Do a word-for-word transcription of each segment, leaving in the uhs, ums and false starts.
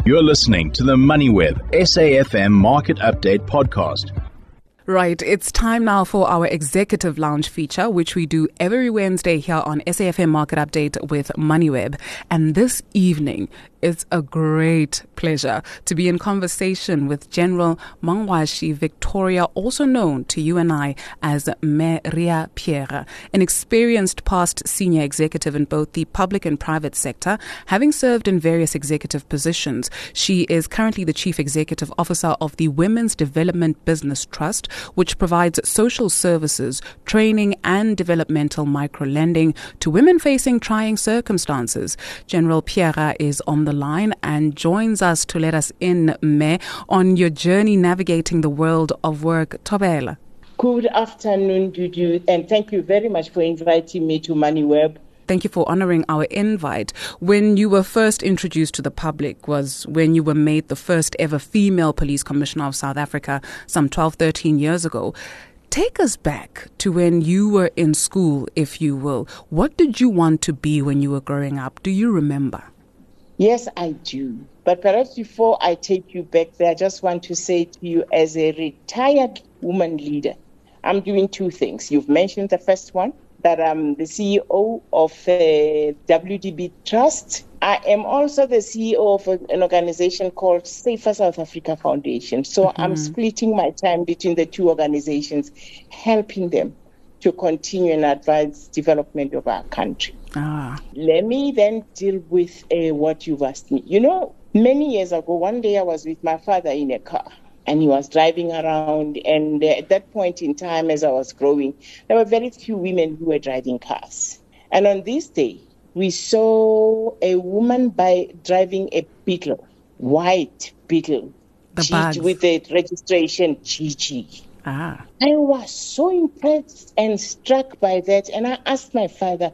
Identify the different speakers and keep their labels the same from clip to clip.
Speaker 1: You're listening to the MoneyWeb S A F M Market Update podcast.
Speaker 2: Right, it's time now for our Executive Lounge feature, which we do every Wednesday here on S A F M Market Update with MoneyWeb. And this evening, it's a great pleasure to be in conversation with General Mangwashi Victoria, also known to you and I as Maria Pierre, an experienced past senior executive in both the public and private sector, having served in various executive positions. She is currently the Chief Executive Officer of the Women's Development Business Trust, which provides social services, training and developmental micro-lending to women facing trying circumstances. General Pierre is on the line and joins us to let us in, Me, on your journey navigating the world of work. Thobela.
Speaker 3: Good afternoon, Dudu, and thank you very much for inviting me to MoneyWeb.
Speaker 2: Thank you for honoring our invite. When you were first introduced to the public was when you were made the first ever female police commissioner of South Africa some twelve, thirteen years ago. Take us back to when you were in school, if you will. What did you want to be when you were growing up? Do you remember?
Speaker 3: Yes, I do. But perhaps before I take you back there, I just want to say to you, as a retired woman leader, I'm doing two things. You've mentioned the first one, that I'm the C E O of uh, W D B Trust. I am also the C E O of an organization called Safer South Africa Foundation. So mm-hmm. I'm splitting my time between the two organizations, helping them to continue and advance development of our country. Ah. Let me then deal with uh, what you've asked me. You know, many years ago, one day I was with my father in a car. And he was driving around. And uh, at that point in time, as I was growing, there were very few women who were driving cars. And on this day, we saw a woman by driving a Beetle, white Beetle, G- with the registration G G. Ah. I was so impressed and struck by that. And I asked my father,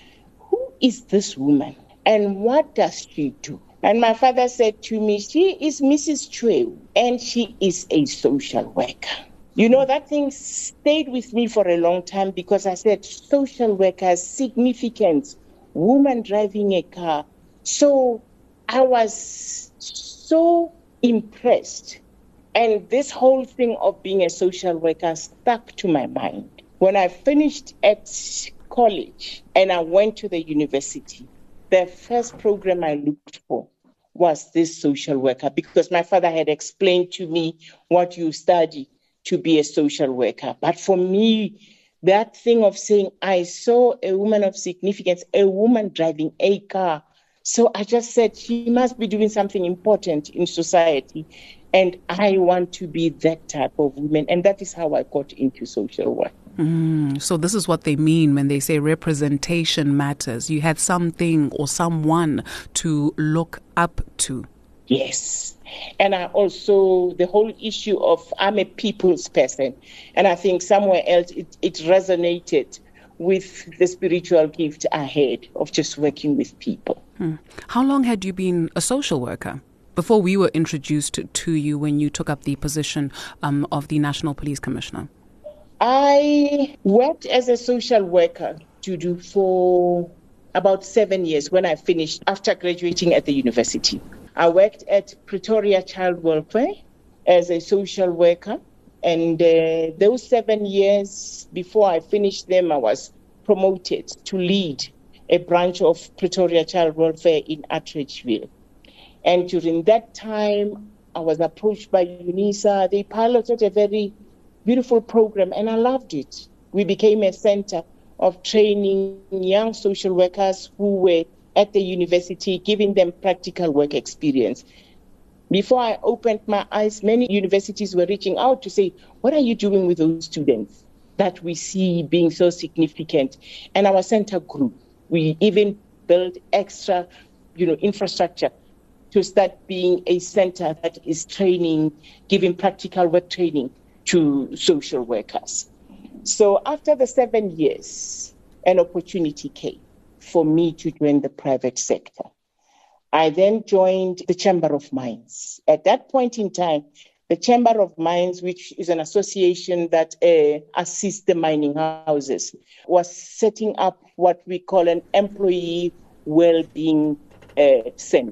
Speaker 3: who is this woman and what does she do? And my father said to me, she is Missus Chwe, and she is a social worker. You know, that thing stayed with me for a long time because I said, social worker, significant, woman driving a car. So I was so impressed. And this whole thing of being a social worker stuck to my mind. When I finished at college and I went to the university, the first program I looked for was this social worker, because my father had explained to me what you study to be a social worker. But for me, that thing of saying, I saw a woman of significance, a woman driving a car. So I just said, she must be doing something important in society. And I want to be that type of woman. And that is how I got into social work.
Speaker 2: Mm, so this is what they mean when they say representation matters. You had something or someone to look up to.
Speaker 3: Yes. And I also, the whole issue of I'm a people's person. And I think somewhere else it, it resonated with the spiritual gift I had of just working with people.
Speaker 2: Hmm. How long had you been a social worker before we were introduced to you when you took up the position um, of the National Police Commissioner?
Speaker 3: I worked as a social worker to do for about seven years when I finished after graduating at the university. I worked at Pretoria Child Welfare as a social worker. And uh, those seven years before I finished them, I was promoted to lead a branch of Pretoria Child Welfare in Atteridgeville. And during that time, I was approached by UNISA. They piloted a very beautiful program, and I loved it. We became a center of training young social workers who were at the university, giving them practical work experience. Before I opened my eyes, many universities were reaching out to say, what are you doing with those students that we see being so significant? And our center grew. We even built extra, you know, infrastructure to start being a center that is training, giving practical work training to social workers. So after the seven years, an opportunity came for me to join the private sector. I then joined the Chamber of Mines. At that point in time, the Chamber of Mines, which is an association that uh, assists the mining houses, was setting up what we call an employee well-being uh, center.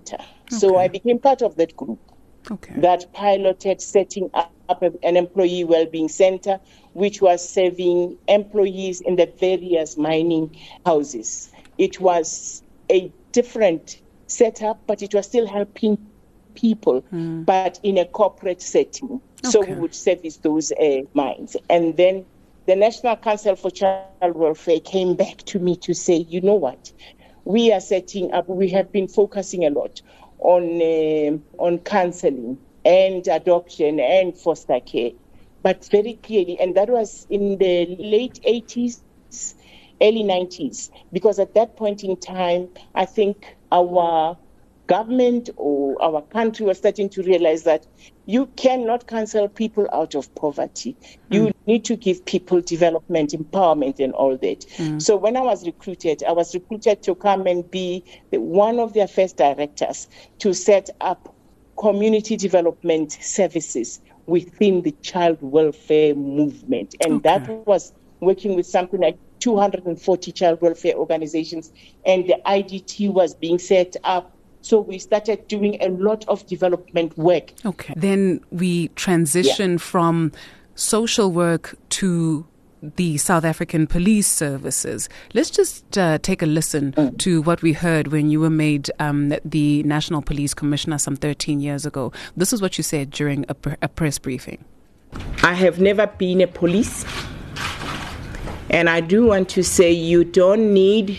Speaker 3: Okay. So I became part of that group
Speaker 2: okay.
Speaker 3: that piloted setting up an employee well-being center, which was serving employees in the various mining houses. It was a different setup, but it was still helping people, mm. but in a corporate setting. Okay. So we would service those uh, mines. And then the National Council for Child Welfare came back to me to say, you know what, we are setting up, we have been focusing a lot on uh, on counseling and adoption and foster care, but very clearly, and that was in the late eighties, early nineties, because at that point in time, I think our government or our country was starting to realize that you cannot counsel people out of poverty. You mm. need to give people development, empowerment, and all that. Mm. So when I was recruited, I was recruited to come and be the, one of their first directors to set up community development services within the child welfare movement. And okay. that was working with something like two hundred forty child welfare organizations, and the I D T was being set up. So we started doing a lot of development work.
Speaker 2: Okay. Then we transition yeah. from social work to the South African Police Services. Let's just uh, take a listen mm. to what we heard when you were made um, the National Police Commissioner some thirteen years ago. This is what you said during a, pr- a press briefing.
Speaker 3: I have never been a police. And I do want to say you don't need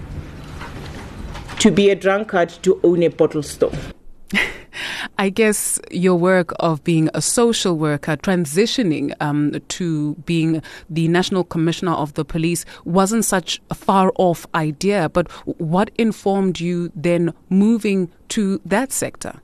Speaker 3: to be a drunkard to own a bottle store.
Speaker 2: I guess your work of being a social worker, transitioning um, to being the National Commissioner of the Police wasn't such a far-off idea. But what informed you then moving to that sector?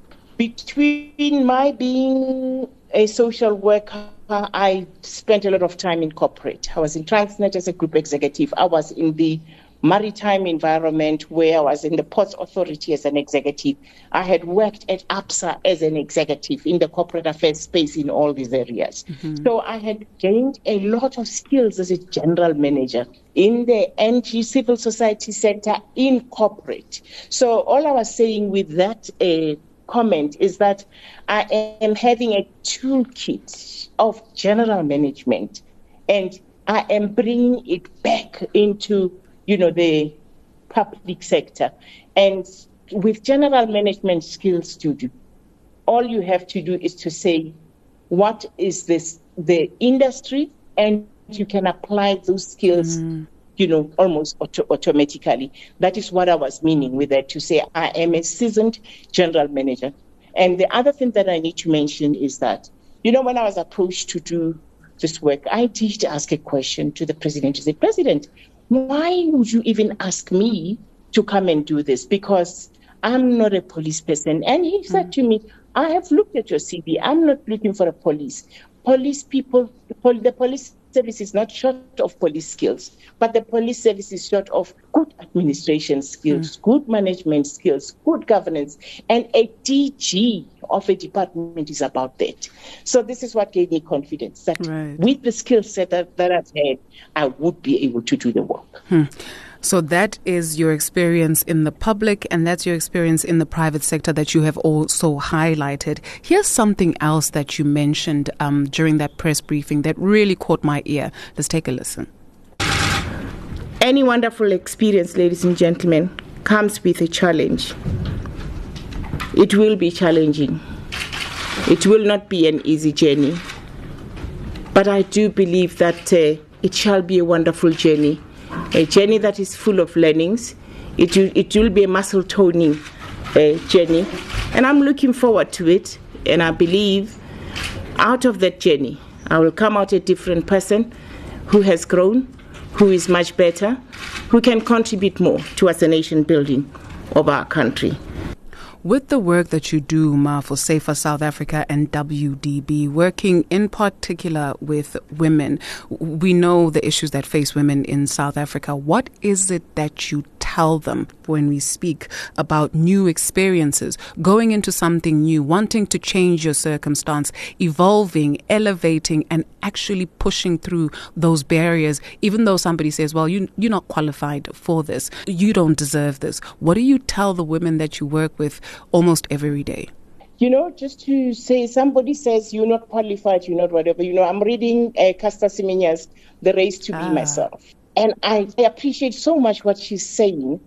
Speaker 3: Between my being a social worker, I spent a lot of time in corporate. I was in Transnet as a group executive. I was in the maritime environment where I was in the Ports Authority as an executive. I had worked at APSA as an executive in the corporate affairs space in all these areas. Mm-hmm. So I had gained a lot of skills as a general manager in the N G civil society sector in corporate. So all I was saying with that uh, comment is that I am having a toolkit of general management, and I am bringing it back into you know, the public sector. And with general management skills to do, all you have to do is to say, what is this, the industry, and you can apply those skills, mm. you know, almost auto- automatically. That is what I was meaning with that, to say I am a seasoned general manager. And the other thing that I need to mention is that, you know, when I was approached to do this work, I did ask a question to the president to say, President, why would you even ask me to come and do this? Because I'm not a police person. And he said mm. to me, I have looked at your C V. I'm not looking for a police. Police people, the police service is not short of police skills, but the police service is short of good administration skills, mm. good management skills, good governance, and a D G of a department is about that. So this is what gave me confidence that right. with the skill set that, that I've had, I would be able to do the work.
Speaker 2: Hmm. So that is your experience in the public, and that's your experience in the private sector that you have also highlighted. Here's something else that you mentioned um, during that press briefing that really caught my ear. Let's take a listen.
Speaker 3: Any wonderful experience, ladies and gentlemen, comes with a challenge. It will be challenging. It will not be an easy journey. But I do believe that uh, it shall be a wonderful journey. A journey that is full of learnings. It will, it will be a muscle toning uh, journey. And I'm looking forward to it. And I believe out of that journey, I will come out a different person who has grown, who is much better, who can contribute more towards the nation building of our country.
Speaker 2: With the work that you do, Ma, for Safer South Africa and W D B, working in particular with women, we know the issues that face women in South Africa. What is it that you tell them when we speak about new experiences, going into something new, wanting to change your circumstance, evolving, elevating, and actually pushing through those barriers, even though somebody says, well, you, you're not qualified for this, you don't deserve this? What do you tell the women that you work with almost every day?
Speaker 3: You know, just to say, somebody says you're not qualified, you're not whatever. You know, I'm reading uh, Caster Semenya's The Race to
Speaker 2: ah.
Speaker 3: Be Myself. And I, I appreciate so much what she's saying,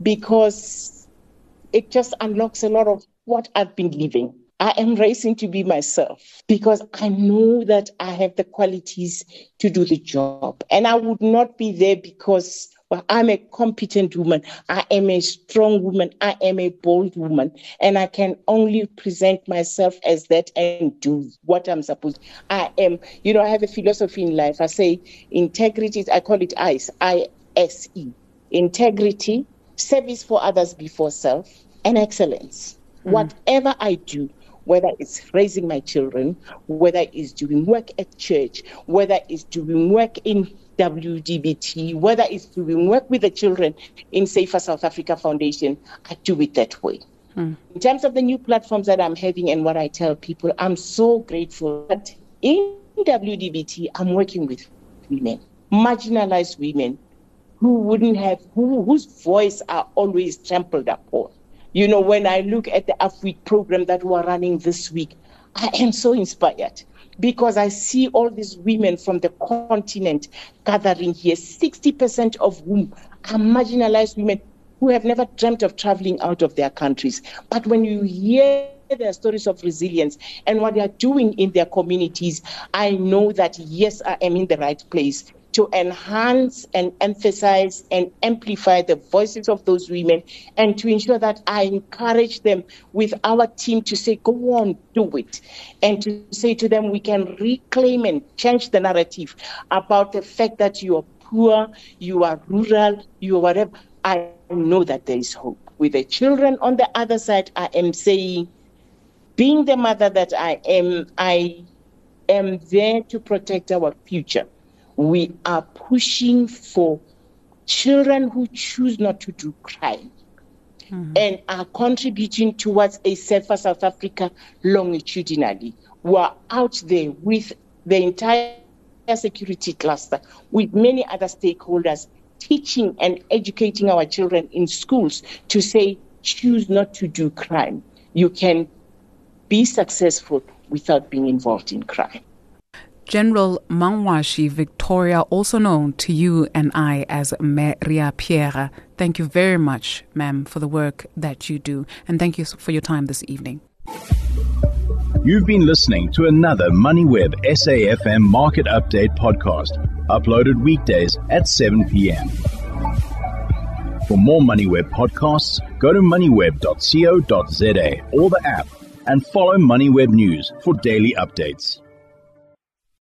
Speaker 3: because it just unlocks a lot of what I've been living. I am racing to be myself because I know that I have the qualities to do the job. And I would not be there because well, I'm a competent woman. I am a strong woman. I am a bold woman. And I can only present myself as that and do what I'm supposed to. I am, you know, I have a philosophy in life. I say integrity, I call it I C E, I S E. Integrity, service for others before self, and excellence. Mm. Whatever I do, whether it's raising my children, whether it's doing work at church, whether it's doing work in W D B T, whether it's doing work with the children in Safer South Africa Foundation, I do it that way. Hmm. In terms of the new platforms that I'm having and what I tell people, I'm so grateful that in W D B T, I'm working with women, marginalized women who wouldn't have, who, whose voice are always trampled upon. You know, when I look at the Afweek program that we're running this week, I am so inspired. Because I see all these women from the continent gathering here, sixty percent of whom are marginalized women who have never dreamt of traveling out of their countries. But when you hear their stories of resilience and what they are doing in their communities, I know that, yes, I am in the right place to enhance and emphasize and amplify the voices of those women, and to ensure that I encourage them with our team to say, go on, do it. And to say to them, we can reclaim and change the narrative about the fact that you are poor, you are rural, you are whatever. I know that there is hope. With the children on the other side, I am saying, being the mother that I am, I am there to protect our future. We are pushing for children who choose not to do crime mm-hmm. and are contributing towards a safer South Africa longitudinally. We are out there with the entire security cluster, with many other stakeholders, teaching and educating our children in schools to say, choose not to do crime. You can be successful without being involved in crime.
Speaker 2: General Mangwashi Victoria, also known to you and I as Maria Pierre, thank you very much, ma'am, for the work that you do. And thank you for your time this evening.
Speaker 1: You've been listening to another MoneyWeb S A F M Market Update podcast, uploaded weekdays at seven p.m. For more MoneyWeb podcasts, go to moneyweb dot co dot za or the app, and follow MoneyWeb News for daily updates.